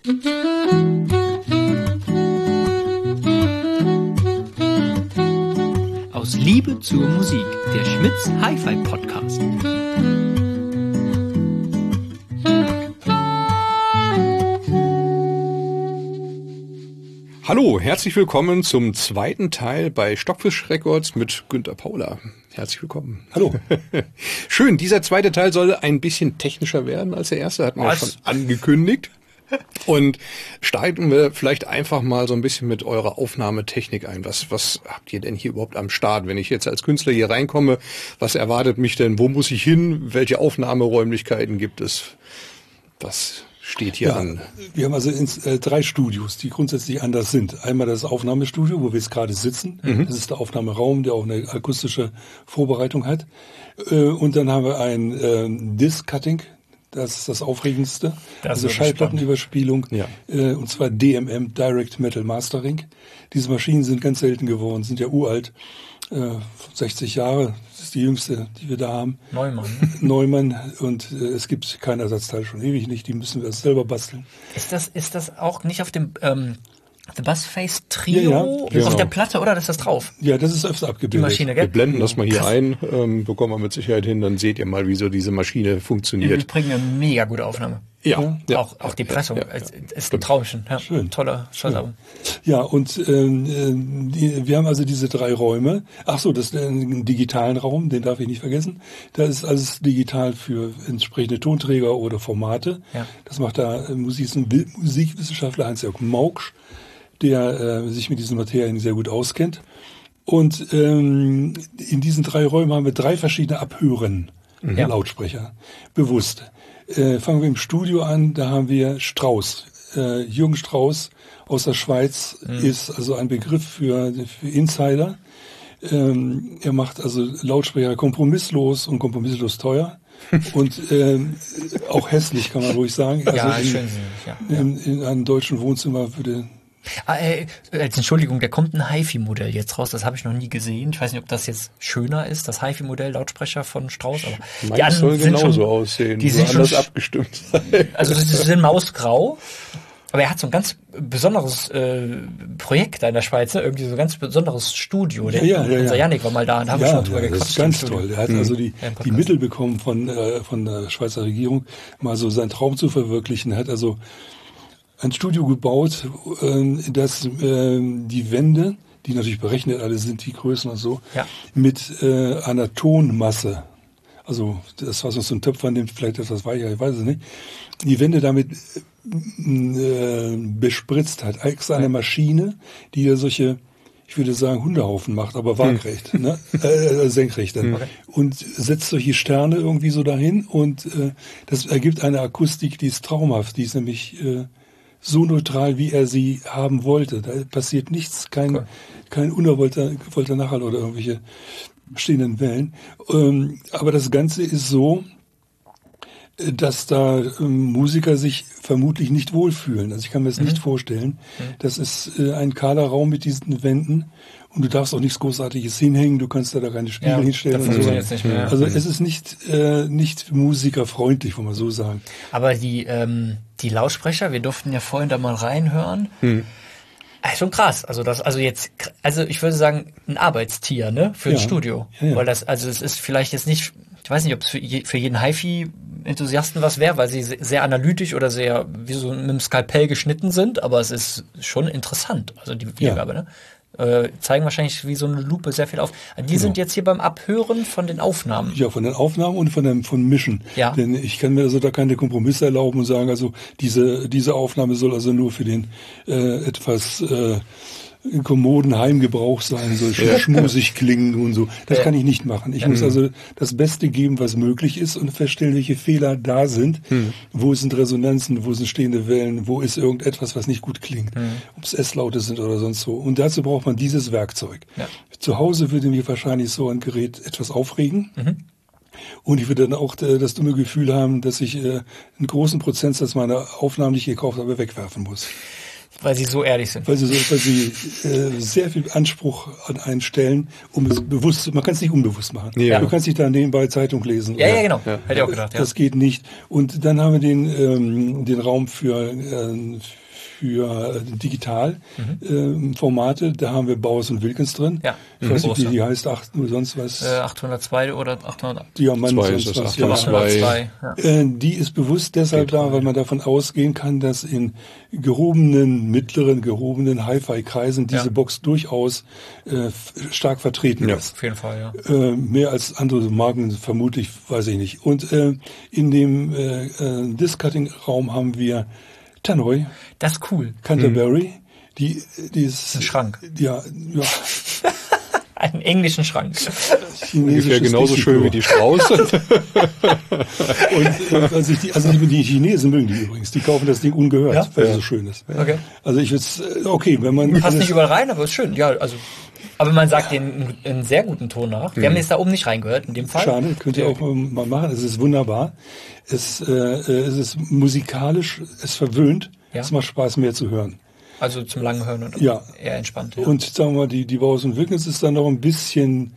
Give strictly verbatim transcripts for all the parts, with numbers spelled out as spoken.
Aus Liebe zur Musik, der Schmitz Hi-Fi Podcast. Hallo, herzlich willkommen zum zweiten Teil bei Stockfish Records mit Günter Paula. Herzlich willkommen. Hallo. Schön, dieser zweite Teil soll ein bisschen technischer werden als der erste, hatten wir ja schon angekündigt. Und steigen wir vielleicht einfach mal so ein bisschen mit eurer Aufnahmetechnik ein. Was, was habt ihr denn hier überhaupt am Start? Wenn ich jetzt als Künstler hier reinkomme, was erwartet mich denn? Wo muss ich hin? Welche Aufnahmeräumlichkeiten gibt es? Was steht hier ja, an? Wir haben also ins, äh, drei Studios, die grundsätzlich anders sind. Einmal das Aufnahmestudio, wo wir jetzt gerade sitzen. Mhm. Das ist der Aufnahmeraum, der auch eine akustische Vorbereitung hat. Äh, und dann haben wir ein äh, Disc-Cutting. Das ist das Aufregendste. Das also Schallplattenüberspielung. Ja. Äh, und zwar D M M, Direct Metal Mastering. Diese Maschinen sind ganz selten geworden, sind ja uralt. Äh, sechzig Jahre, das ist die jüngste, die wir da haben. Neumann. Ne? Neumann. Und äh, es gibt kein Ersatzteil, schon ewig nicht. Die müssen wir selber basteln. Ist das, ist das auch nicht auf dem ähm, The Buzzface Trio ja, ja, auf genau. der Platte, oder? Das ist das drauf? Ja, das ist öfter abgebildet. Die Maschine, gell? Wir blenden das mal hier Krass. ein, ähm, bekommen wir mit Sicherheit hin, dann seht ihr mal, wie so diese Maschine funktioniert. Im Übrigen eine mega gute Aufnahme. Ja, ja. Auch, auch die Pressung. Ja, ja, es ist ein Traumchen. Ja, Schön. Toller Schallsauber. Ja, und ähm, die, wir haben also diese drei Räume. Ach so, das ist einen digitalen Raum, den darf ich nicht vergessen. Da ist alles digital für entsprechende Tonträger oder Formate. Ja. Das macht da Musik, Musikwissenschaftler Hans-Jörg Mauksch, der äh, sich mit diesen Materialien sehr gut auskennt. Und ähm, in diesen drei Räumen haben wir drei verschiedene Abhören, mhm. Lautsprecher, bewusst. Äh, fangen wir im Studio an, da haben wir Strauss. Äh, Jürgen Strauss aus der Schweiz mhm. ist also ein Begriff für, für Insider. Ähm, er macht also Lautsprecher kompromisslos und kompromisslos teuer. Und ähm, auch hässlich, kann man ruhig sagen. Also ja, in, schön. Ja. In, in einem deutschen Wohnzimmer würde... Ah, äh, als Entschuldigung, da kommt ein HiFi-Modell jetzt raus, das habe ich noch nie gesehen. Ich weiß nicht, ob das jetzt schöner ist, das HiFi-Modell, Lautsprecher von Strauss. Aber Meins die anderen soll sind genauso schon, aussehen, die nur sind anders schon, abgestimmt sein. Also sie sind mausgrau, aber er hat so ein ganz besonderes äh, Projekt da in der Schweiz, ne? Irgendwie so ein ganz besonderes Studio. Der, ja, ja, ja, unser ja. Janik war mal da und haben ja, wir schon drüber ja, gequatscht. das ist ganz toll. Er hat mhm. also die, ja, die Mittel bekommen von, äh, von der Schweizer Regierung, mal so seinen Traum zu verwirklichen. Er hat also ein Studio gebaut, äh, das äh, die Wände, die natürlich berechnet alle sind, die Größen und so, ja. mit äh, einer Tonmasse, also das, was uns so ein Töpfer nimmt, vielleicht etwas weicher, ich weiß es nicht, die Wände damit äh, bespritzt hat. Extra eine Maschine, die ja solche, ich würde sagen, Hundehaufen macht, aber waagrecht, hm. ne? äh, senkrecht dann. Okay. Und setzt solche Sterne irgendwie so dahin und äh, das ergibt eine Akustik, die ist traumhaft, die ist nämlich äh, so neutral, wie er sie haben wollte. Da passiert nichts, kein, okay. kein unerwollter gewollter Nachhall oder irgendwelche stehenden Wellen. Ähm, aber das Ganze ist so, dass da ähm, Musiker sich vermutlich nicht wohlfühlen. Also ich kann mir das mhm. nicht vorstellen. Mhm. Das ist äh, ein kahler Raum mit diesen Wänden und du darfst auch nichts Großartiges hinhängen, du kannst da, da keine Spiegel ja, hinstellen. Und so. Jetzt nicht mehr. Also mhm. es ist nicht, äh, nicht musikerfreundlich, wollen wir so sagen. Aber die, ähm, die Lautsprecher, wir durften ja vorhin da mal reinhören. Mhm. Also schon krass. Also das, also jetzt, also ich würde sagen, ein Arbeitstier, ne, für ja. ein Studio. Ja, ja. Weil das, also es ist vielleicht jetzt nicht, ich weiß nicht, ob es für, je, für jeden HiFi-Enthusiasten was wäre, weil sie sehr analytisch oder sehr wie so mit dem Skalpell geschnitten sind, aber es ist schon interessant. Also die Wiedergabe, ja. ne? Äh, zeigen wahrscheinlich wie so eine Lupe sehr viel auf. Die genau. sind jetzt hier beim Abhören von den Aufnahmen. Ja, von den Aufnahmen und von dem von Mischen. Ja. Denn ich kann mir also da keine Kompromisse erlauben und sagen, also diese diese Aufnahme soll also nur für den äh, etwas äh, kommoden Heimgebrauch sein, soll ja. schmusig klingen und so. Das ja. kann ich nicht machen. Ich ja. muss also das Beste geben, was möglich ist und feststellen, welche Fehler da sind. Hm. Wo sind Resonanzen, wo sind stehende Wellen, wo ist irgendetwas, was nicht gut klingt. Hm. Ob es S-Laute sind oder sonst so. Und dazu braucht man dieses Werkzeug. Ja. Zu Hause würde mir wahrscheinlich so ein Gerät etwas aufregen. Mhm. Und ich würde dann auch äh, das dumme Gefühl haben, dass ich äh, einen großen Prozentsatz meiner Aufnahmen, die ich gekauft habe, wegwerfen muss. Weil sie so ehrlich sind. Weil sie, so, weil sie äh, sehr viel Anspruch an einen stellen, um es bewusst, man kann es nicht unbewusst machen. Ja. Du kannst nicht da nebenbei Zeitung lesen. Ja, ja, genau. Ja. Hätte ich auch gedacht, ja. Das geht nicht. Und dann haben wir den, ähm, den Raum für, äh, für digital mhm. äh, Formate. Da haben wir Bowers und Wilkins drin. Ja. Ich mhm. weiß nicht, wie die heißt, acht oder sonst was. Äh, achthundertzwei oder achthundert. Ja, man sonst was. Ja. achthundertzwei. Ja. Äh, die ist bewusst deshalb da, weil man davon ausgehen kann, dass in gehobenen, mittleren, gehobenen Hi-Fi-Kreisen diese ja. Box durchaus äh, stark vertreten ja, ist. Auf jeden Fall, ja. Äh, mehr als andere Marken vermutlich, weiß ich nicht. Und äh, in dem äh, äh, Disc-Cutting-Raum haben wir Tannoy. Das ist cool. Canterbury. Mhm. Die, die ist... Ein Schrank. Ja, ja. Einen englischen Schrank. Ungefähr genauso schön wie die Strauß. Und äh, also, ich die, also die, die Chinesen mögen die übrigens. Die kaufen das Ding ungehört, ja? weil ja. es so schön ist. Okay. Also ich würde okay, wenn man... Passt nicht überall rein, aber ist schön. Ja, also... Aber man sagt den einen sehr guten Ton nach. Wir mhm. haben jetzt da oben nicht reingehört, in dem Fall. Schade, könnt ihr auch mal machen. Es ist wunderbar. Es, äh, es ist musikalisch, es verwöhnt. Ja. Es macht Spaß, mehr zu hören. Also zum langen Hören und ja. eher entspannt. Ja. Und sagen wir mal, die, die Bowers und Wilkins ist dann noch ein bisschen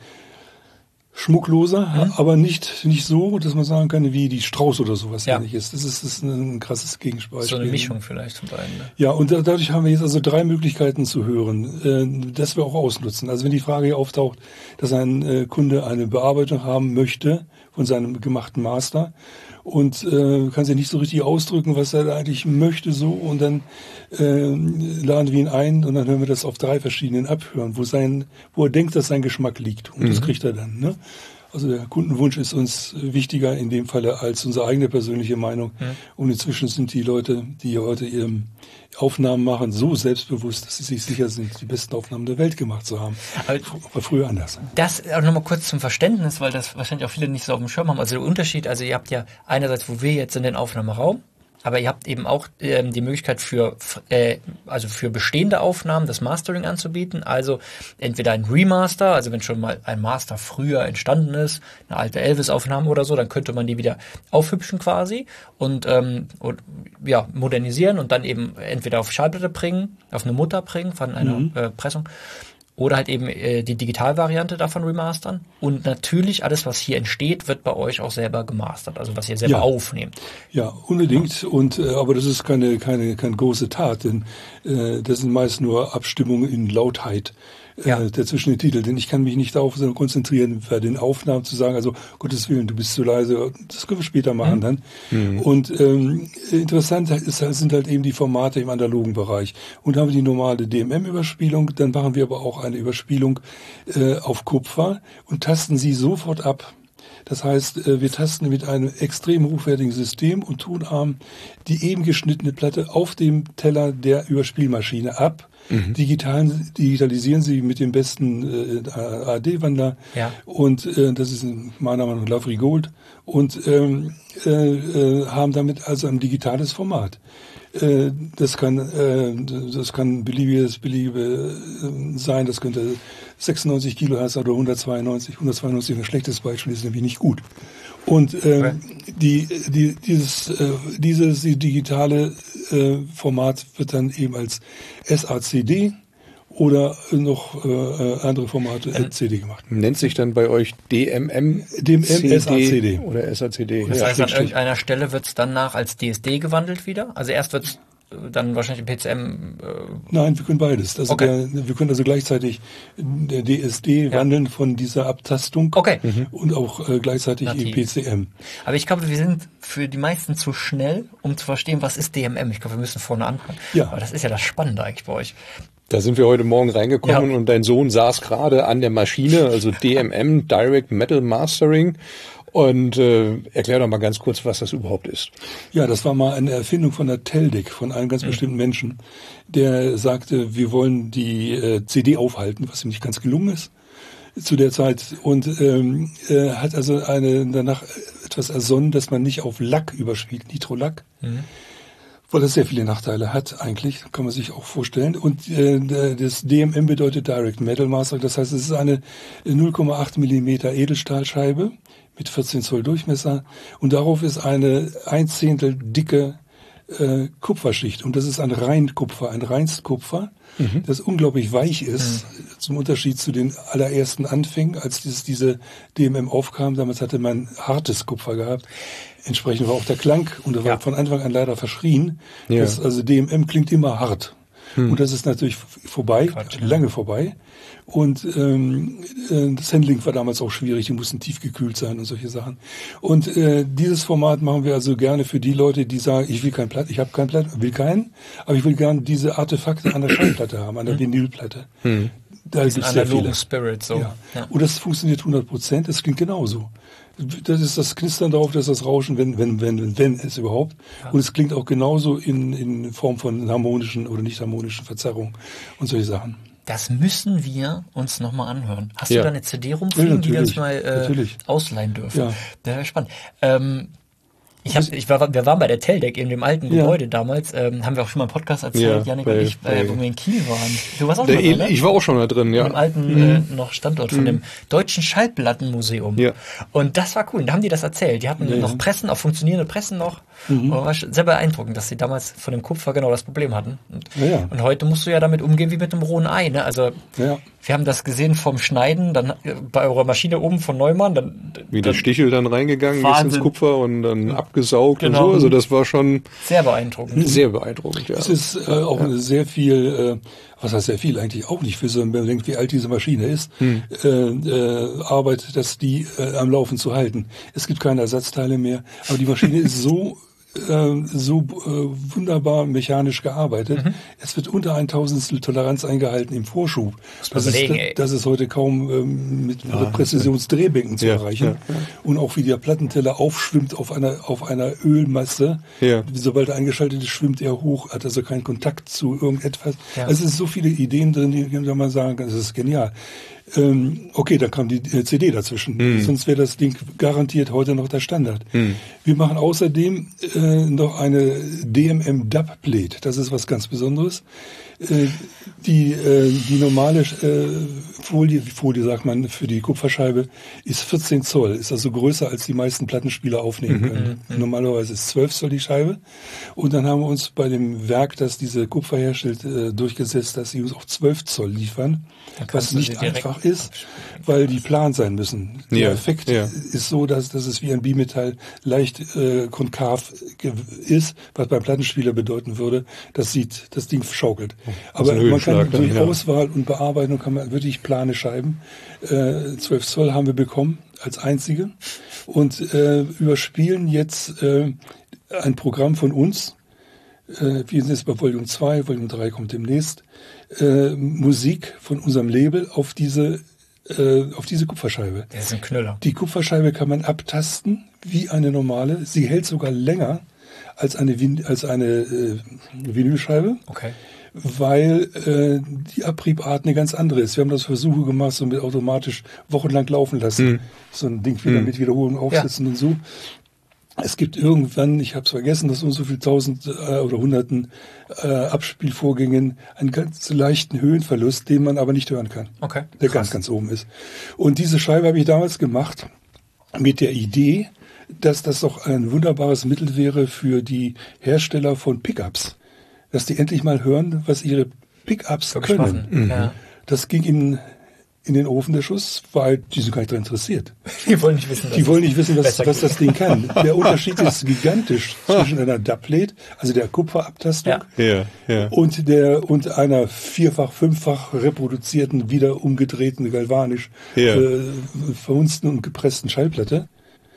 schmuckloser, mhm. aber nicht, nicht so, dass man sagen kann, wie die Strauß oder sowas ja. ähnliches. Das ist, das ist ein krasses Gegenspiel. So eine Mischung vielleicht von beiden. Ne? Ja, und da, dadurch haben wir jetzt also drei Möglichkeiten zu hören, äh, das wir auch ausnutzen. Also wenn die Frage hier auftaucht, dass ein äh, Kunde eine Bearbeitung haben möchte von seinem gemachten Master und äh, kann sich nicht so richtig ausdrücken, was er eigentlich möchte, so, und dann äh, laden wir ihn ein und dann hören wir das auf drei verschiedenen Abhören, wo sein, wo er denkt, dass sein Geschmack liegt, und mhm. das kriegt er dann, ne? Also der Kundenwunsch ist uns wichtiger in dem Falle als unsere eigene persönliche Meinung. Mhm. Und inzwischen sind die Leute, die heute ihre Aufnahmen machen, so selbstbewusst, dass sie sich sicher sind, die besten Aufnahmen der Welt gemacht zu haben. Aber war früher anders. Das auch nochmal kurz zum Verständnis, weil das wahrscheinlich auch viele nicht so auf dem Schirm haben. Also der Unterschied, also ihr habt ja einerseits, wo wir jetzt in den Aufnahmeraum, aber ihr habt eben auch ähm, die Möglichkeit für äh, also für bestehende Aufnahmen das Mastering anzubieten. Also entweder ein Remaster, also wenn schon mal ein Master früher entstanden ist, eine alte Elvis-Aufnahme oder so, dann könnte man die wieder aufhübschen quasi und, ähm, und ja modernisieren und dann eben entweder auf Schallplatte bringen, auf eine Mutter bringen von einer mhm. äh, Pressung. Oder halt eben äh, die Digitalvariante davon remastern. Und natürlich alles, was hier entsteht, wird bei euch auch selber gemastert. Also was ihr selber ja. aufnehmt. Ja, unbedingt. Und äh, aber das ist keine keine keine große Tat, denn äh, das sind meist nur Abstimmungen in Lautheit. Ja. Äh, dazwischen den Titel, denn ich kann mich nicht darauf konzentrieren, bei den Aufnahmen zu sagen, also Gottes Willen, du bist zu leise, das können wir später machen mhm. dann. Mhm. Und ähm, interessant ist, sind halt eben die Formate im analogen Bereich. Und haben wir die normale D M M-Überspielung, dann machen wir aber auch eine Überspielung äh, auf Kupfer und tasten sie sofort ab. Das heißt, wir tasten mit einem extrem hochwertigen System und Tonarm die eben geschnittene Platte auf dem Teller der Überspielmaschine ab. Mhm. Digitalen, digitalisieren sie mit dem besten äh, A D Wandler ja. und äh, das ist meiner Meinung nach Lovely Gold und ähm, äh, äh, haben damit also ein digitales Format. Äh, das kann äh, das kann beliebiges beliebige äh, sein, das könnte sechsundneunzig Kilohertz oder hundertzweiundneunzig. hundertzweiundneunzig ist ein schlechtes Beispiel, ist nämlich nicht gut. Und äh, okay. die, die, dieses, äh, dieses die digitale äh, Format wird dann eben als S A C D oder noch äh, andere Formate äh, C D gemacht. Nennt sich dann bei euch D M M? D M M S A C D. Oder S A C D. Das ja, heißt, an irgendeiner Stelle wird es danach als D S D gewandelt wieder? Also erst wird es dann wahrscheinlich im P C M? Äh Nein, wir können beides. Also okay. der, wir können also gleichzeitig der D S D ja. wandeln von dieser Abtastung okay. und auch äh, gleichzeitig Nativ. im P C M. Aber ich glaube, wir sind für die meisten zu schnell, um zu verstehen, was ist D M M. Ich glaube, wir müssen vorne anfangen. Ja. Aber das ist ja das Spannende eigentlich bei euch. Da sind wir heute Morgen reingekommen ja. und dein Sohn saß gerade an der Maschine, also D M M, Direct Metal Mastering. Und äh, erklär doch mal ganz kurz, was das überhaupt ist. Ja, das war mal eine Erfindung von der Teldec, von einem ganz mhm. bestimmten Menschen, der sagte, wir wollen die äh, C D aufhalten, was ihm nicht ganz gelungen ist zu der Zeit. Und ähm, äh, hat also eine danach etwas ersonnen, dass man nicht auf Lack überspielt, Nitrolack. Mhm. Weil das sehr viele Nachteile hat eigentlich, kann man sich auch vorstellen. Und äh, das D M M bedeutet Direct Metal Mastering, das heißt, es ist eine null Komma acht Millimeter Edelstahlscheibe mit vierzehn Zoll Durchmesser und darauf ist eine ein Zehntel dicke äh, Kupferschicht. Und das ist ein Reinkupfer, ein Reinskupfer, mhm. das unglaublich weich ist, mhm. zum Unterschied zu den allerersten Anfängen, als dieses, diese D M M aufkam. Damals hatte man hartes Kupfer gehabt. Entsprechend war auch der Klang, und das ja. war von Anfang an leider verschrien. Ja. Das, also D M M klingt immer hart. Hm. Und das ist natürlich vorbei, Quatsch, lange ja. vorbei. Und ähm, das Handling war damals auch schwierig, die mussten tiefgekühlt sein und solche Sachen. Und äh, dieses Format machen wir also gerne für die Leute, die sagen, ich will kein Platt, ich habe kein Platt, will keinen, aber ich will gerne diese Artefakte an der Schallplatte haben, an der hm. Vinylplatte. Hm. Da gibt es sehr viele. Spirit, so. Ja. Ja. Und das funktioniert hundert Prozent, das klingt genauso. Das ist das Knistern drauf, das ist das Rauschen, wenn, wenn, wenn, wenn, wenn es überhaupt. Ja. Und es klingt auch genauso in, in Form von harmonischen oder nicht harmonischen Verzerrungen und solche Sachen. Das müssen wir uns nochmal anhören. Hast ja. du da eine C D rumfliegen, ja, die wir uns mal äh, ausleihen dürfen? Ja. Das wäre spannend. Ähm, Ich hab, ich war, wir waren bei der Teldeck in dem alten ja. Gebäude damals, ähm, haben wir auch schon mal im Podcast erzählt, ja, Janik und ich, äh, wo wir in Kiel waren. Du warst auch der schon da, ne? Ich war auch schon da drin, ja. In dem alten mhm. äh, noch Standort von mhm. dem Deutschen Schallplattenmuseum. Ja. Und das war cool. Und da haben die das erzählt. Die hatten ja, noch Pressen, auch funktionierende Pressen noch. Mhm. Und war sehr beeindruckend, dass sie damals von dem Kupfer genau das Problem hatten. Und, ja, ja. und heute musst du ja damit umgehen wie mit einem rohen Ei. Ne? Also ja. wir haben das gesehen vom Schneiden, dann bei eurer Maschine oben von Neumann. Dann, wie der Stichel dann reingegangen ist ins Kupfer und dann abgesaugt genau. und so. Also das war schon sehr beeindruckend. Sehr beeindruckend, ja. Es ist äh, auch ja. sehr viel, äh, was heißt sehr viel, eigentlich auch nicht für so, wenn man denkt, wie alt diese Maschine ist, hm. äh, äh, Arbeit, dass die äh, am Laufen zu halten. Es gibt keine Ersatzteile mehr, aber die Maschine ist so äh, so äh, wunderbar mechanisch gearbeitet. Mhm. Es wird unter ein Tausendstel Toleranz eingehalten im Vorschub. Das ist, das ist heute kaum ähm, mit ah, Präzisionsdrehbänken zu ja, erreichen. Ja, ja. Und auch wie der Plattenteller aufschwimmt auf einer auf einer Ölmasse. Ja. Sobald er eingeschaltet ist, schwimmt er hoch, hat also keinen Kontakt zu irgendetwas. Ja. Also es sind so viele Ideen drin, die kann man sagen, das ist genial. Ähm, okay, dann kam die äh, C D dazwischen. Hm. Sonst wäre das Ding garantiert heute noch der Standard. Hm. Wir machen außerdem äh, noch eine D M M Dub Plate. Das ist was ganz Besonderes. Äh, die, äh, die normale äh, Folie, Folie sagt man, für die Kupferscheibe ist vierzehn Zoll. Ist also größer, als die meisten Plattenspieler aufnehmen können. Mhm. Normalerweise ist zwölf Zoll die Scheibe. Und dann haben wir uns bei dem Werk, das diese Kupfer herstellt, äh, durchgesetzt, dass sie uns auch zwölf Zoll liefern. Was nicht einfach ist, weil die plan sein müssen. Der ja, Effekt ja. ist so, dass, dass es wie ein Bimetall leicht äh, konkav ist, was beim Plattenspieler bedeuten würde, das sieht, das Ding schaukelt. Aber man kann durch ja. Auswahl und Bearbeitung kann man wirklich plane Scheiben. Äh, zwölf Zoll haben wir bekommen als einzige und äh, überspielen jetzt äh, ein Programm von uns. Äh, wir sind jetzt bei Volume zwei, Volume drei kommt demnächst. Äh, Musik von unserem Label auf diese äh, auf diese Kupferscheibe. Das ist ein Knüller. Die Kupferscheibe kann man abtasten wie eine normale. Sie hält sogar länger als eine Vin- als eine äh, Vinylscheibe. Okay. Weil äh, die Abriebart eine ganz andere ist. Wir haben das Versuche gemacht, so mit automatisch wochenlang laufen lassen. Mhm. So ein Ding wieder mhm. mit Wiederholung aufsetzen ja. und so. Es gibt irgendwann, ich habe es vergessen, dass so und so viel tausend äh, oder hunderten äh, Abspielvorgängen einen ganz leichten Höhenverlust, den man aber nicht hören kann. Okay. Der Krass. ganz, ganz oben ist. Und diese Scheibe habe ich damals gemacht mit der Idee, dass das doch ein wunderbares Mittel wäre für die Hersteller von Pickups. Dass die endlich mal hören, was ihre Pickups so können. Mhm. Ja. Das ging in in den Ofen der Schuss, weil die sind gar nicht daran interessiert. Die wollen nicht wissen, die wollen nicht wissen, was, was das Ding kann. Der Unterschied ist gigantisch zwischen einer Dubplate, also der Kupferabtastung, ja. Ja. und der und einer vierfach, fünffach reproduzierten, wieder umgedrehten, galvanisch ja. äh, verhunzten und gepressten Schallplatte.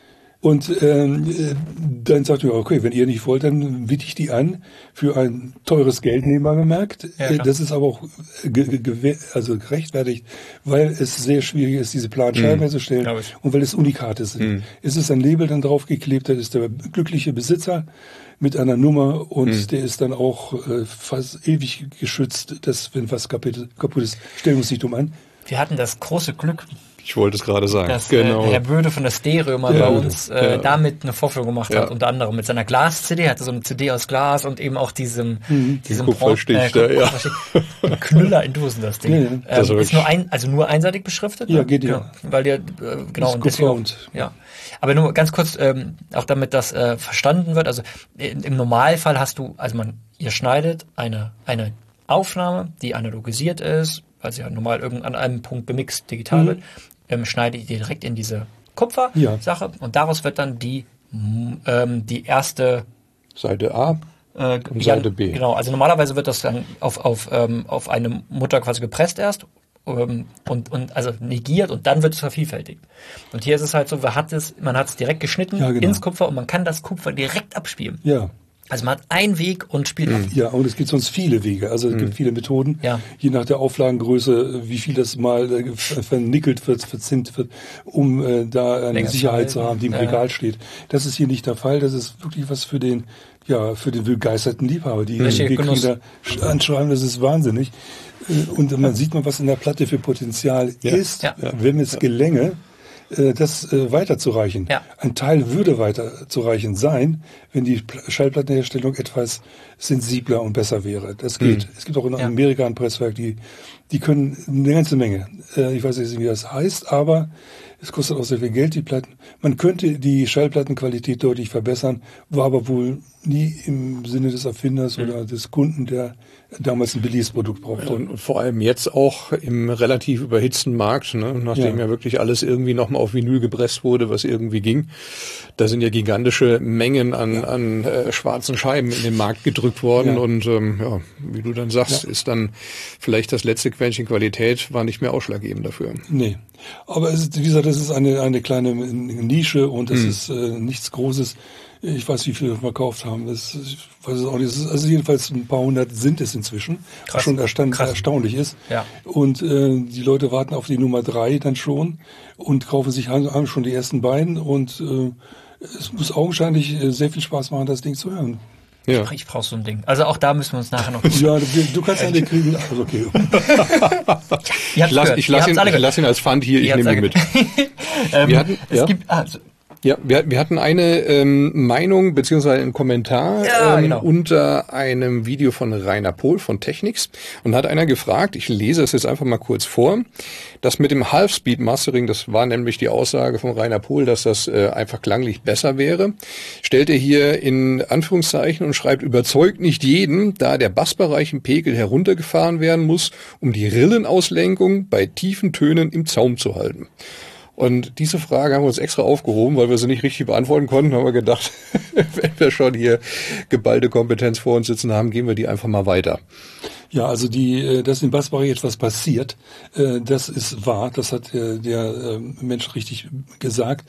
Und ähm, dann sagt er, okay, wenn ihr nicht wollt, dann biete ich die an für ein teures Geld, nebenbei bemerkt. Ja, das ist aber auch ge- ge- also gerechtfertigt, weil es sehr schwierig ist, diese Planscheiben mhm. herzustellen und weil es Unikate sind. Mhm. Es ist ein Label dann draufgeklebt, da ist der glückliche Besitzer mit einer Nummer und mhm. der ist dann auch äh, fast ewig geschützt, dass wenn was kaputt, kaputt ist, stellen wir uns nicht dumm an. Wir hatten das große Glück, Ich wollte es gerade sagen. Dass genau. äh, Herr Böde von der Stereo mal ja, bei uns äh, ja. damit eine Vorführung gemacht hat, ja. unter anderem mit seiner Glas-C D, hatte so eine C D aus Glas und eben auch diesem, mhm. diesem Kupferstich, äh, ja. Knüller in Dosen, das Ding. Ja, ja. Ähm, das ist, ist nur ein, also nur einseitig beschriftet? Ja, ne? geht ja. Genau, weil der, äh, genau, und deswegen auch, ja. Aber nur ganz kurz, ähm, auch damit das äh, verstanden wird, also in, im Normalfall hast du, also man, ihr schneidet eine, eine Aufnahme, die analogisiert ist, weil sie ja normal irgend an einem Punkt gemixt digital mhm. wird, ähm, schneide ich direkt in diese Kupfer-Sache ja. und daraus wird dann die, ähm, die erste Seite A äh, und ja, Seite B. Genau, also normalerweise wird das dann auf, auf, ähm, auf eine Mutter quasi gepresst erst ähm, und, und also negiert und dann wird es vervielfältigt. Und hier ist es halt so, man hat es, man hat es direkt geschnitten ja, genau. ins Kupfer und man kann das Kupfer direkt abspielen. Ja. Also man hat einen Weg und spielt ab. Ja, und es gibt sonst viele Wege. Also es mhm. gibt viele Methoden. Ja. Je nach der Auflagengröße, wie viel das mal äh, vernickelt wird, verzinnt wird, um äh, da eine Länger Sicherheit zu haben, die im ja. Regal steht. Das ist hier nicht der Fall. Das ist wirklich was für den, ja, für den begeisterten Liebhaber. Die G-Kinder anschreiben, das ist wahnsinnig. Und man sieht mal, was in der Platte für Potenzial ja. ist, ja. wenn es gelänge, das äh, weiterzureichen. Ja. Ein Teil würde weiterzureichen sein, wenn die Schallplattenherstellung etwas sensibler und besser wäre. Das geht. Mhm. Es gibt auch in ja. Amerika ein Presswerk, die, die können eine ganze Menge. Äh, ich weiß nicht, wie das heißt, aber es kostet auch sehr viel Geld, die Platten. Man könnte die Schallplattenqualität deutlich verbessern, war aber wohl nie im Sinne des Erfinders mhm. oder des Kunden, der damals ein billiges Produkt brauchte. Und vor allem jetzt auch im relativ überhitzten Markt, ne, nachdem ja. ja wirklich alles irgendwie nochmal auf Vinyl gepresst wurde, was irgendwie ging. Da sind ja gigantische Mengen an, ja. an äh, schwarzen Scheiben in den Markt gedrückt worden. Ja. Und ähm, ja, wie du dann sagst, ja. ist dann vielleicht das letzte Quäntchen Qualität war nicht mehr ausschlaggebend dafür. Nee. Aber es ist, wie gesagt, das ist eine, eine kleine Nische und das hm. ist äh, nichts Großes. Ich weiß, wie viele wir verkauft haben. Das, ich weiß es auch nicht. Also jedenfalls ein paar hundert sind es inzwischen. Krass. Was schon erstaun- erstaunlich ist. Ja. Und äh, die Leute warten auf die Nummer drei dann schon und kaufen sich, haben schon die ersten beiden. Und äh, es muss augenscheinlich äh, sehr viel Spaß machen, das Ding zu hören. Ja. Ich, ich brauche so ein Ding. Also auch da müssen wir uns nachher noch... ja, du, du kannst eine kriegen. Also okay. ich lasse ich lass ihn, lass ihn als Pfand hier, ich nehme ihn mit. ähm, wir hatten, es ja? gibt... Also, Ja, wir, wir hatten eine ähm, Meinung beziehungsweise einen Kommentar ja, ähm, genau. unter einem Video von Rainer Pohl von Technics und hat einer gefragt, ich lese es jetzt einfach mal kurz vor, das mit dem Half-Speed-Mastering, das war nämlich die Aussage von Rainer Pohl, dass das äh, einfach klanglich besser wäre, stellt er hier in Anführungszeichen und schreibt, überzeugt nicht jeden, da der Bassbereich im Pegel heruntergefahren werden muss, um die Rillenauslenkung bei tiefen Tönen im Zaum zu halten. Und diese Frage haben wir uns extra aufgehoben, weil wir sie nicht richtig beantworten konnten, haben wir gedacht, wenn wir schon hier geballte Kompetenz vor uns sitzen haben, gehen wir die einfach mal weiter. Ja, also die, dass im Bassbereich etwas passiert, das ist wahr, das hat der Mensch richtig gesagt.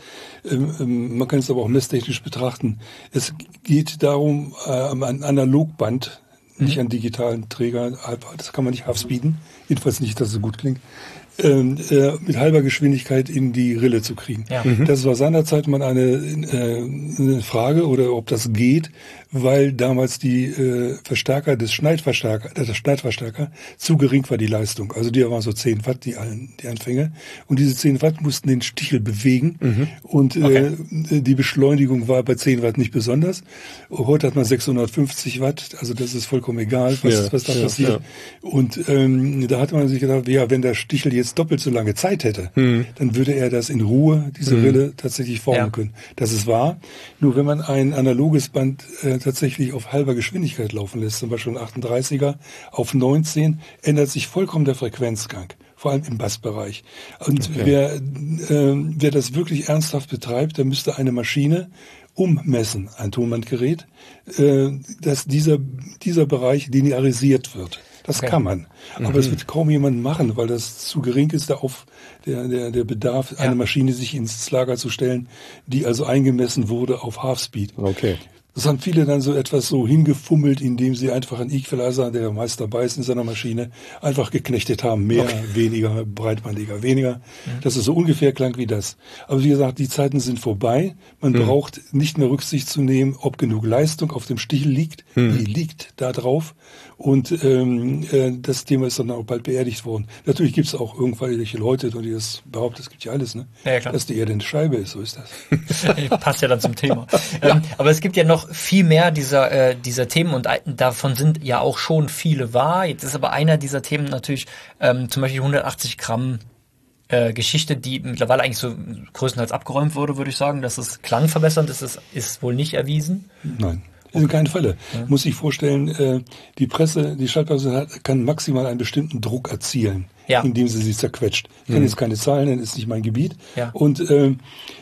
Man kann es aber auch messtechnisch betrachten. Es geht darum, ein Analogband, nicht an digitalen Träger, das kann man nicht half-speeden, jedenfalls nicht, dass es so gut klingt, Ähm, äh, mit halber Geschwindigkeit in die Rille zu kriegen. Ja. Mhm. Das war seinerzeit mal eine, äh, eine Frage, oder ob das geht, weil damals die äh, Verstärker des Schneidverstärker, äh, der Schneidverstärker zu gering war, die Leistung. Also die waren so zehn Watt, die, die Anfänge. Und diese zehn Watt mussten den Stichel bewegen. Mhm. Und okay. äh, die Beschleunigung war bei zehn Watt nicht besonders. Heute hat man sechshundertfünfzig Watt, also das ist vollkommen egal, was, ja, was da ja, passiert. Ja. Und ähm, da hat man sich gedacht, ja, wenn der Stichel jetzt doppelt so lange Zeit hätte, hm. dann würde er das in Ruhe, diese hm. Rille, tatsächlich formen ja. können. Das ist wahr. Nur wenn man ein analoges Band äh, tatsächlich auf halber Geschwindigkeit laufen lässt, zum Beispiel ein achtunddreißiger auf neunzehn, ändert sich vollkommen der Frequenzgang. Vor allem im Bassbereich. Und okay. wer, äh, wer das wirklich ernsthaft betreibt, der müsste eine Maschine ummessen, ein Tonbandgerät, äh, dass dieser, dieser Bereich linearisiert wird. Das okay. kann man. Aber mhm. es wird kaum jemand machen, weil das zu gering ist, der, auf, der, der, der Bedarf, ja. eine Maschine sich ins Lager zu stellen, die also eingemessen wurde auf Half-Speed. Okay. Das haben viele dann so etwas so hingefummelt, indem sie einfach einen Equalizer, der meist dabei ist in seiner Maschine, einfach geknechtet haben. Mehr, okay. weniger, breitbandiger, weniger. Mhm. Dass es so ungefähr klang wie das. Aber wie gesagt, die Zeiten sind vorbei. Man mhm. braucht nicht mehr Rücksicht zu nehmen, ob genug Leistung auf dem Stichel liegt. Mhm. Die liegt da drauf. Und ähm, äh, das Thema ist dann auch bald beerdigt worden. Natürlich gibt es auch irgendwelche Leute, die das behaupten, es gibt ja alles, ne? Ja, klar. Dass die Erde eine Scheibe ist, so ist das. Passt ja dann zum Thema. ja. ähm, aber es gibt ja noch viel mehr dieser, äh, dieser Themen und davon sind ja auch schon viele wahr. Jetzt ist aber einer dieser Themen natürlich ähm, zum Beispiel hundertachtzig Gramm äh, Geschichte, die mittlerweile eigentlich so größtenteils abgeräumt wurde, würde ich sagen. Dass es klangverbessernd ist, ist, ist wohl nicht erwiesen. Nein. In keinem Falle. Ja. Muss ich vorstellen, äh, die Presse, die Schallplatte hat, kann maximal einen bestimmten Druck erzielen, ja. indem sie sich zerquetscht. Ich mhm. kann jetzt keine Zahlen nennen, ist nicht mein Gebiet. Ja. Und äh,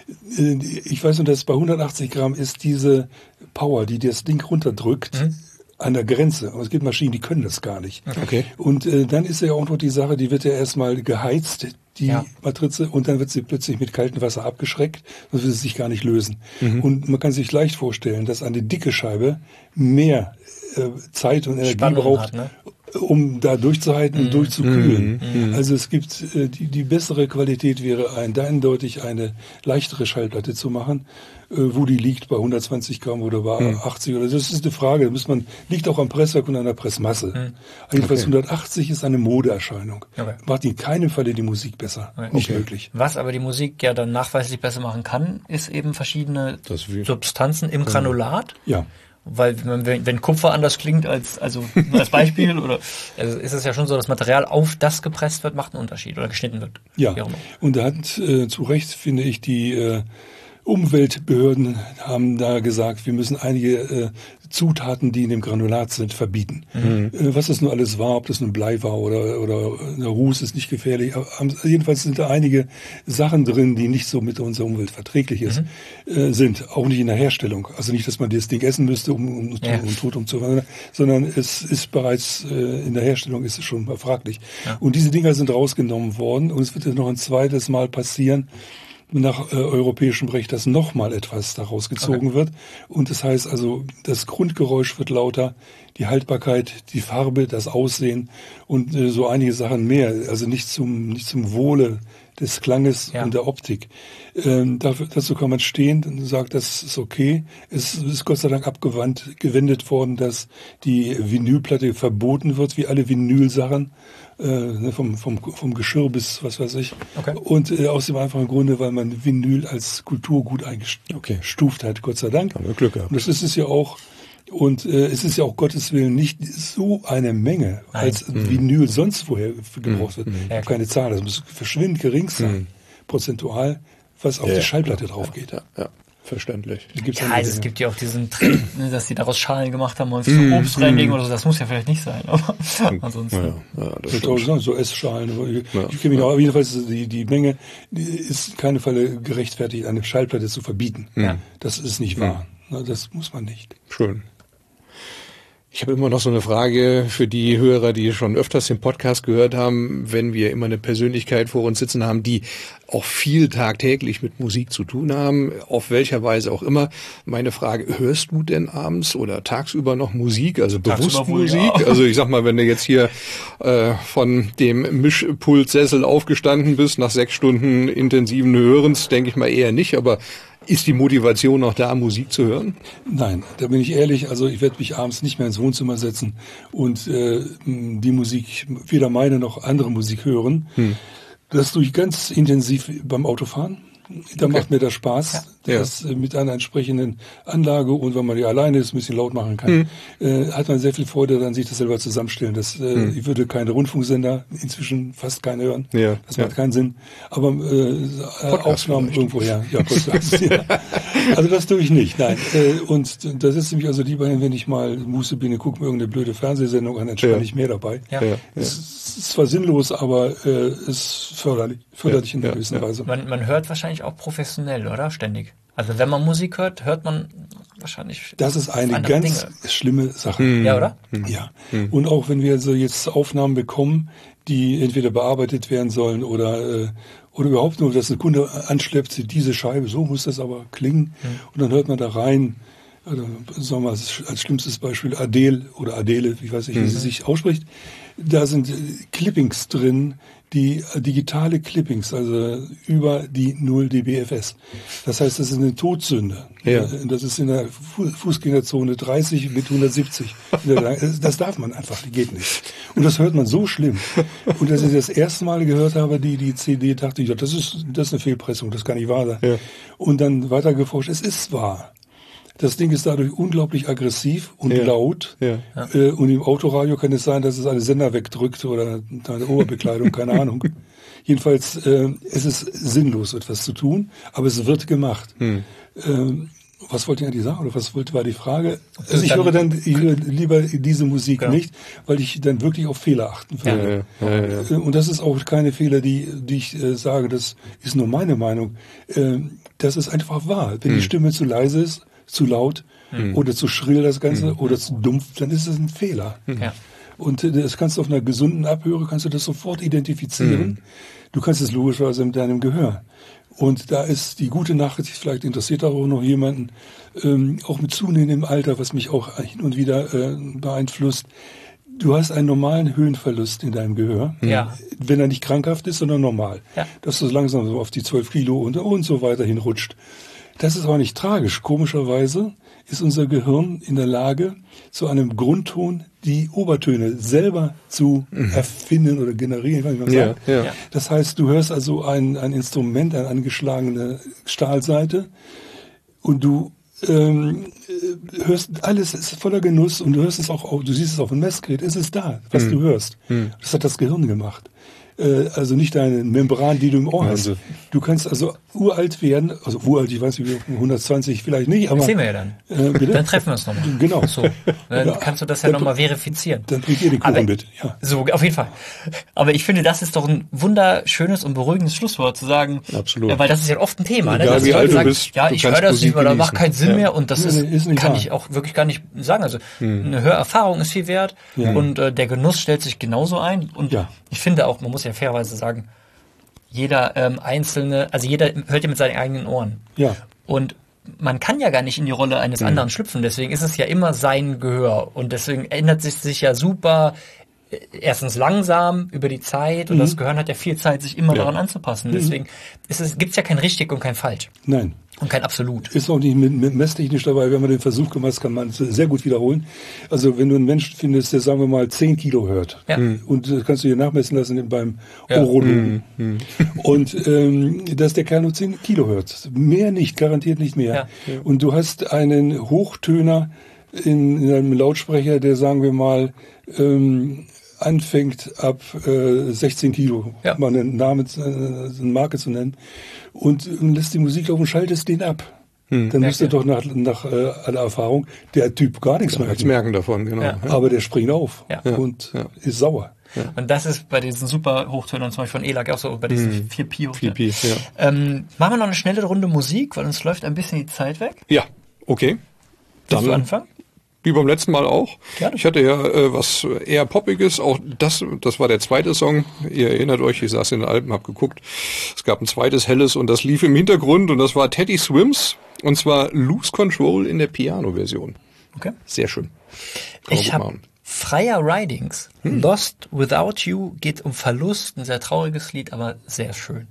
ich weiß nur, dass bei hundertachtzig Gramm ist diese Power, die das Ding runterdrückt, mhm. an der Grenze. Und es gibt Maschinen, die können das gar nicht. Okay. Und äh, dann ist ja auch noch die Sache, die wird ja erstmal geheizt, die ja. Matrize, und dann wird sie plötzlich mit kaltem Wasser abgeschreckt, sonst wird sie sich gar nicht lösen. Mhm. Und man kann sich leicht vorstellen, dass eine dicke Scheibe mehr äh, Zeit und Energie Spannung braucht, hat, ne? um da durchzuhalten mhm. und durchzukühlen. Mhm. Also es gibt, äh, die, die bessere Qualität wäre ein, eindeutig eine leichtere Schallplatte zu machen, äh, wo die liegt, bei hundertzwanzig Gramm oder bei mhm. achtzig oder so. Das ist eine Frage, da muss man, liegt auch am Presswerk und an der Pressmasse. Mhm. Jedenfalls okay. hundertachtzig ist eine Modeerscheinung. Okay. Macht in keinem Falle die Musik besser. Okay. Nicht okay. möglich. Was aber die Musik ja dann nachweislich besser machen kann, ist eben verschiedene Substanzen im Granulat. Ja. Weil wenn, wenn Kupfer anders klingt als also als Beispiel oder also ist es ja schon so, dass Material auf das gepresst wird, macht einen Unterschied oder geschnitten wird. Ja. Und da hat äh, zu Recht, finde ich, die äh, Umweltbehörden haben da gesagt, wir müssen einige äh, Zutaten, die in dem Granulat sind, verbieten. Mhm. Äh, was das nur alles war, ob das nun Blei war oder oder der Ruß, ist nicht gefährlich. Aber, jedenfalls sind da einige Sachen drin, die nicht so mit unserer Umwelt verträglich ist, mhm. äh, sind. Auch nicht in der Herstellung. Also nicht, dass man das Ding essen müsste, um, um, ja. um tot umzuwandeln, sondern es ist bereits äh, in der Herstellung ist es schon mal fraglich. Ja. Und diese Dinger sind rausgenommen worden und es wird jetzt noch ein zweites Mal passieren, nach äh, europäischem Recht, dass nochmal etwas daraus gezogen okay. wird. Und das heißt also, das Grundgeräusch wird lauter, die Haltbarkeit, die Farbe, das Aussehen und äh, so einige Sachen mehr. Also nicht zum, nicht zum Wohle des Klanges ja. und der Optik. Ähm, dafür, dazu kann man stehen und sagt, das ist okay. Es ist Gott sei Dank abgewandt, gewendet worden, dass die Vinylplatte verboten wird, wie alle Vinylsachen. Äh, vom, vom, vom Geschirr bis was weiß ich. Okay. Und äh, aus dem einfachen Grunde, weil man Vinyl als Kulturgut eingestuft okay. hat, Gott sei Dank. Haben wir Glück gehabt. Und das ist es ja auch. Und äh, es ist ja auch Gottes Willen nicht so eine Menge, Nein. als mhm. Vinyl sonst woher gebraucht wird. Mhm. Ich habe keine Zahl, das muss verschwindend gering sein, mhm. prozentual, was auf ja, die Schallplatte ja, drauf geht. Ja, ja. Verständlich. Ja, also es gibt ja auch diesen Trend, ne, dass die daraus Schalen gemacht haben und mm, Obst mm. reinlegen oder so. Das muss ja vielleicht nicht sein, aber ansonsten. Ja, ja, das so, so Essschalen. Ja. Ich kenne mich noch, aber jedenfalls die, die Menge die ist in keinem Falle gerechtfertigt, eine Schallplatte zu verbieten. Ja. Das ist nicht wahr. Ja. Das muss man nicht. Schön. Ich habe immer noch so eine Frage für die Hörer, die schon öfters den Podcast gehört haben, wenn wir immer eine Persönlichkeit vor uns sitzen haben, die auch viel tagtäglich mit Musik zu tun haben, auf welcher Weise auch immer. Meine Frage, hörst du denn abends oder tagsüber noch Musik, also bewusst Musik? Ja. Also ich sag mal, wenn du jetzt hier äh, von dem Mischpultsessel aufgestanden bist, nach sechs Stunden intensiven Hörens, denke ich mal eher nicht, aber ist die Motivation noch da, Musik zu hören? Nein, da bin ich ehrlich. Also ich werde mich abends nicht mehr ins Wohnzimmer setzen und äh, die Musik, weder meine noch andere Musik hören. Hm. Das tue ich ganz intensiv beim Autofahren. Da okay. macht mir das Spaß, ja. das ja. mit einer entsprechenden Anlage und wenn man die alleine ist, ein bisschen laut machen kann, mhm. äh, hat man sehr viel Freude daran, sich das selber zusammenstellen. Das, äh, mhm. Ich würde keine Rundfunksender, inzwischen fast keine hören. Ja. Das macht ja. keinen Sinn. Aber äh, Aufnahmen irgendwoher. Ja, Podcast, ja. Also das tue ich nicht, nein. Äh, und da sitze ich mich also lieber hin, wenn ich mal Muße bin, gucke mir irgendeine blöde Fernsehsendung an, entspanne ja. ich mehr dabei. Ja. Ja. Es ist zwar sinnlos, aber äh, es ist förderlich, förderlich ja. in einer gewissen ja. Weise. Man, man hört wahrscheinlich auch professionell, oder? Ständig. Also wenn man Musik hört, hört man wahrscheinlich. Das ist eine ganz Dinge. schlimme Sache. Mhm. Ja, oder? Ja. Mhm. Und auch wenn wir so jetzt Aufnahmen bekommen, die entweder bearbeitet werden sollen oder äh, oder überhaupt nur, dass ein Kunde anschleppt, diese Scheibe, so muss das aber klingen. Mhm. Und dann hört man da rein oder sagen wir mal als schlimmstes Beispiel Adele oder Adele, ich weiß nicht, wie mhm. sie sich ausspricht, da sind Clippings drin, die digitale Clippings, also über die null dBFS. Das heißt, das ist eine Todsünde. Ja. Das ist in der Fußgängerzone dreißig mit hundertsiebzig. Das darf man einfach, die geht nicht. Und das hört man so schlimm. Und als ich das erste Mal gehört habe, die, die C D, dachte ich, ja, das ist, das ist eine Fehlpressung, das kann nicht wahr sein. Ja. Und dann weiter geforscht, es ist wahr. Das Ding ist dadurch unglaublich aggressiv und ja. laut. Ja. Äh, und im Autoradio kann es sein, dass es eine Sender wegdrückt oder eine Oberbekleidung, keine Ahnung. Jedenfalls, äh, es ist sinnlos, etwas zu tun, aber es wird gemacht. Hm. Ähm, was wollte ich eigentlich sagen? Oder was wollte, war die Frage? Also ich höre dann ich höre lieber diese Musik ja. nicht, weil ich dann wirklich auf Fehler achten würde. Ja, ja, ja, ja. Und das ist auch keine Fehler, die, die ich äh, sage, das ist nur meine Meinung. Äh, das ist einfach wahr. Wenn hm. die Stimme zu leise ist, zu laut hm. oder zu schrill das Ganze hm. oder zu dumpf, dann ist es ein Fehler. Ja. Und äh, das kannst du auf einer gesunden Abhöre, kannst du das sofort identifizieren. Hm. Du kannst es logischerweise mit deinem Gehör. Und da ist die gute Nachricht, vielleicht interessiert auch noch jemanden, ähm, auch mit zunehmendem Alter, was mich auch hin und wieder äh, beeinflusst. Du hast einen normalen Höhenverlust in deinem Gehör, ja. wenn er nicht krankhaft ist, sondern normal. Ja. Dass du langsam so auf die zwölf Kilo und, und so weiter hinrutscht. Das ist aber nicht tragisch. Komischerweise ist unser Gehirn in der Lage, zu einem Grundton die Obertöne selber zu mhm. erfinden oder generieren, kann ich mal sagen. Ja, ja. Das heißt, du hörst also ein, ein Instrument, eine angeschlagene Stahlsaite und du ähm, hörst alles, ist voller Genuss und du hörst es auch, du siehst es auf dem Messgerät, es ist da, was mhm. du hörst. Mhm. Das hat das Gehirn gemacht. Also nicht deine Membran, die du im Ohr hast. Du kannst also uralt werden, also uralt, ich weiß nicht, hundertzwanzig vielleicht nicht, aber... Das sehen wir ja dann. Äh, bitte? Dann treffen wir uns nochmal. Genau. So, dann ja, kannst du das ja nochmal verifizieren. Dann bringt ihr den Kuchen aber, mit, ja. So, auf jeden Fall. Aber ich finde, das ist doch ein wunderschönes und beruhigendes Schlusswort zu sagen. Absolut. Weil das ist ja oft ein Thema. Ne? Egal, wie alt du bist, ja, ich höre das nicht mehr, da macht keinen Sinn ja. mehr und das nee, ist, nee, ist kann wahr. ich auch wirklich gar nicht sagen. Also hm. eine Hörerfahrung ist viel wert ja. und äh, der Genuss stellt sich genauso ein und ja. ich finde auch, man muss ja fairerweise sagen, jeder ähm, einzelne, also jeder hört ja mit seinen eigenen Ohren. Ja. Und man kann ja gar nicht in die Rolle eines mhm. anderen schlüpfen. Deswegen ist es ja immer sein Gehör. Und deswegen ändert sich sich ja super, äh, erstens langsam über die Zeit. Und mhm. das Gehirn hat ja viel Zeit, sich immer ja. daran anzupassen. Deswegen ist es, gibt's ja kein richtig und kein falsch. Nein. Und kein Absolut. Ist auch nicht mit, mit messtechnisch dabei. Wenn man den Versuch gemacht hat, kann man es sehr gut wiederholen. Also wenn du einen Menschen findest, der sagen wir mal zehn Kilo hört ja. und das kannst du dir nachmessen lassen beim ja. Urologen. Mhm. Und ähm, dass der Kerl nur zehn Kilo hört. Mehr nicht, garantiert nicht mehr. Ja. Ja. Und du hast einen Hochtöner in, in einem Lautsprecher, der sagen wir mal ähm, anfängt ab äh, sechzehn Kilo, ja. mal einen Namen, äh, eine Marke zu nennen, und, und lässt die Musik laufen und schaltest den ab. Hm. Dann müsste doch nach, nach äh, aller Erfahrung der Typ gar nichts gar merken. Nichts merken davon, genau. Ja. Aber der springt auf ja. und ja. ist sauer. Ja. Und das ist bei diesen super Hochtönern, zum Beispiel von E L A G, auch so bei diesen hm. vier Pi vier Pi, ja. Ähm, machen wir noch eine schnelle Runde Musik, weil uns läuft ein bisschen die Zeit weg. Ja, okay. Willst du anfangen? Wie beim letzten Mal auch. Ja, ich hatte ja äh, was eher Poppiges. Auch das, das war der zweite Song. Ihr erinnert euch, ich saß in den Alpen, hab geguckt. Es gab ein zweites helles und das lief im Hintergrund und das war Teddy Swims und zwar Lose Control in der Piano-Version. Okay. Sehr schön. Kann ich habe Freier Ridings. Hm. Lost Without You geht um Verlust. Ein sehr trauriges Lied, aber sehr schön.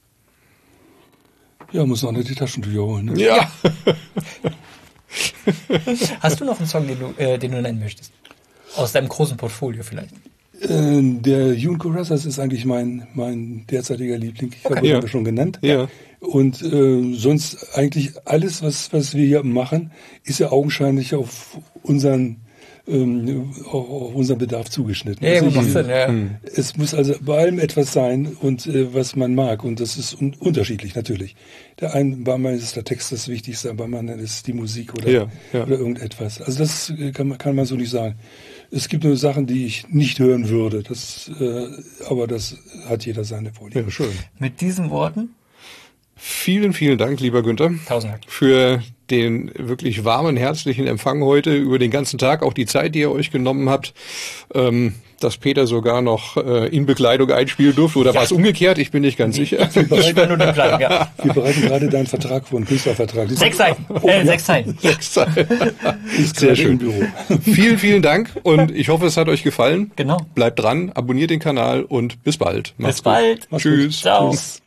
Ja, muss noch nicht die Taschentücher holen. Ne? Ja. ja. Hast du noch einen Song, den du, äh, den du nennen möchtest? Aus deinem großen Portfolio vielleicht? Äh, der Junko Rassas ist eigentlich mein, mein derzeitiger Liebling. Ich okay. habe ihn ja. schon genannt. Ja. Und äh, sonst eigentlich alles, was, was wir hier machen, ist ja augenscheinlich auf unseren ähm, auf, auf unseren Bedarf zugeschnitten. Ja, also ich, Sinn, ja. Es muss also bei allem etwas sein und äh, was man mag. Und das ist un- unterschiedlich natürlich. Der einen, bei mir ist der Text das Wichtigste, bei mir ist die Musik oder, ja, ja. oder irgendetwas. Also das kann man, kann man so nicht sagen. Es gibt nur Sachen, die ich nicht hören würde. Das, äh, aber das hat jeder seine Vorliebe. Ja, schön. Mit diesen Worten? Vielen, vielen Dank, lieber Günther. Tausend Dank. Für den wirklich warmen, herzlichen Empfang heute über den ganzen Tag, auch die Zeit, die ihr euch genommen habt, ähm, dass Peter sogar noch äh, in Bekleidung einspielen durfte. Oder ja. war es umgekehrt? Ich bin nicht ganz sicher. Wir bereiten, nur die Bekleidung, ja. Wir bereiten gerade deinen Vertrag vor, einen Künstlervertrag. Sechs Seiten. Oh, äh, ja. Sechs Seiten. Sechs Seiten. Sehr schön. Im Büro. Vielen, vielen Dank und ich hoffe, es hat euch gefallen. Genau. Bleibt dran, abonniert den Kanal und bis bald. Macht's bis bald. Gut. Tschüss. Gut. Ciao. Tschüss.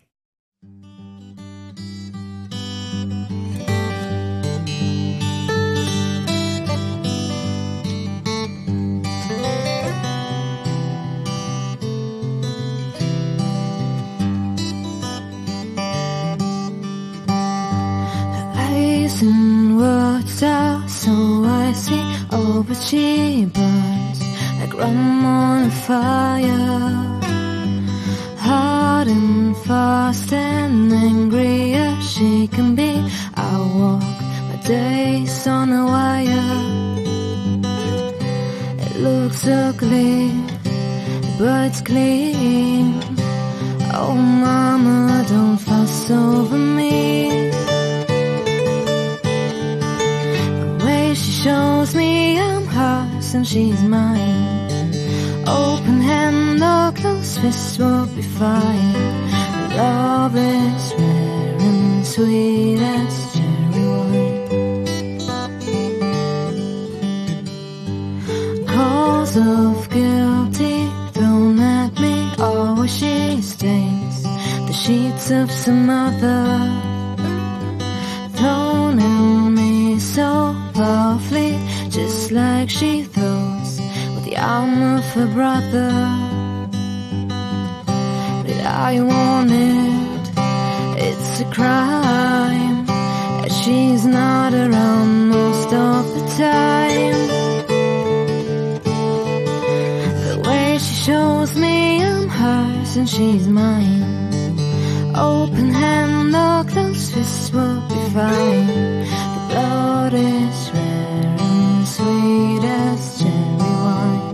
And words are so icy, oh but she burns like rum on a fire, hard and fast and angry as she can be. I walk my days on a wire. It looks ugly, but it's clean. Oh mama, don't fuss over me. She shows me I'm hers and she's mine. Open hand or closed fist will be fine. Love is rare and sweet as cherry wine. Calls of guilty thrown at me, always she stains the sheets of some other, thrown in me so powerfully, just like she throws with the arm of her brother. But I want it, it's a crime, as she's not around most of the time. The way she shows me I'm hers and she's mine. Open hand or closed fist will be fine. Blood is rare and sweet as cherry wine.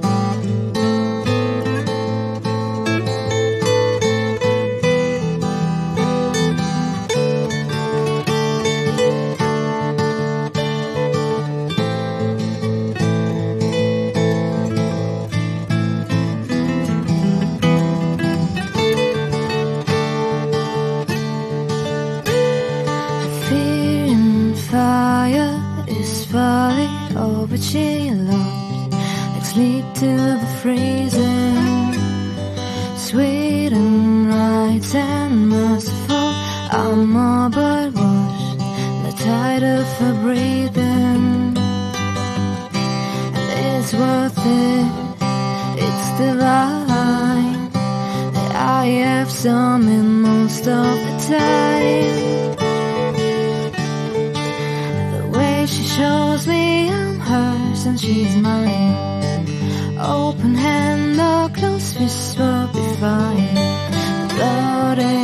But she loves like sleep till the freezing, sweet and right and merciful. I'm all but washed in the tide of her breathing, and it's worth it, it's divine that I have some in most of the time. The way she shows me hers and she's mine. Open hand or closed fist will be fine. The blood is